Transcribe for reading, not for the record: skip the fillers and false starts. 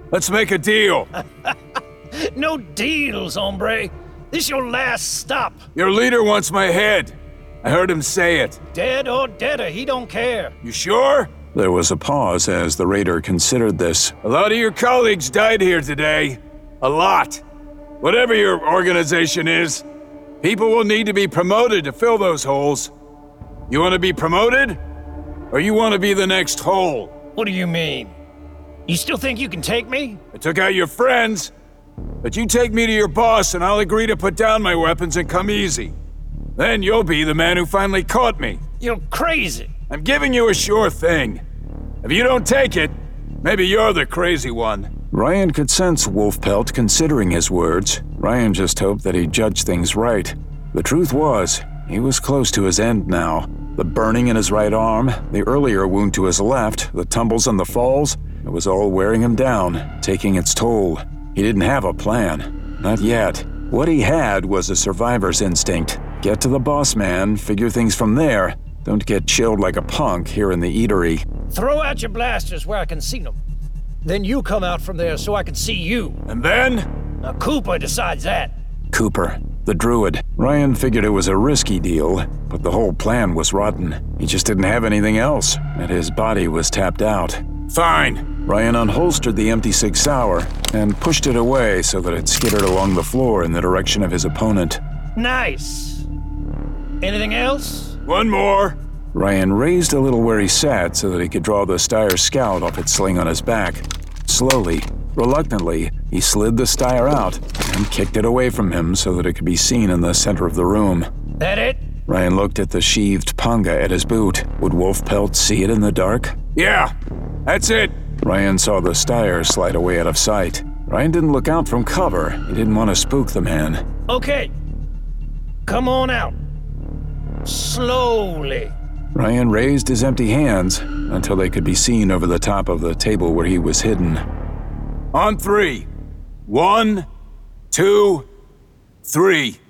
Let's make a deal. No deals, hombre. This your last stop. Your leader wants my head. I heard him say it. Dead or deader, he don't care. You sure? There was a pause as the raider considered this. A lot of your colleagues died here today. A lot. Whatever your organization is, people will need to be promoted to fill those holes. You want to be promoted? Or you want to be the next hole? What do you mean? You still think you can take me? I took out your friends, but you take me to your boss and I'll agree to put down my weapons and come easy. Then you'll be the man who finally caught me. You're crazy. I'm giving you a sure thing. If you don't take it, maybe you're the crazy one. Ryan could sense Wolfpelt considering his words. Ryan just hoped that he judged things right. The truth was, he was close to his end now. The burning in his right arm, the earlier wound to his left, the tumbles and the falls, it was all wearing him down, taking its toll. He didn't have a plan. Not yet. What he had was a survivor's instinct. Get to the boss man, figure things from there. Don't get chilled like a punk here in the eatery. Throw out your blasters where I can see them. Then you come out from there so I can see you. And then? Now Cooper decides that. Cooper, the druid. Ryan figured it was a risky deal, but the whole plan was rotten. He just didn't have anything else, and his body was tapped out. Fine. Ryan unholstered the empty Sig Sauer and pushed it away so that it skittered along the floor in the direction of his opponent. Nice. Anything else? One more. Ryan raised a little where he sat so that he could draw the Steyr scout off its sling on his back. Slowly, reluctantly, he slid the Steyr out and kicked it away from him so that it could be seen in the center of the room. That it? Ryan looked at the sheathed panga at his boot. Would Wolfpelt see it in the dark? Yeah, that's it. Ryan saw the Steyr slide away out of sight. Ryan didn't look out from cover. He didn't want to spook the man. Okay. Come on out. Slowly. Ryan raised his empty hands until they could be seen over the top of the table where he was hidden. On 3. 1, 2, 3.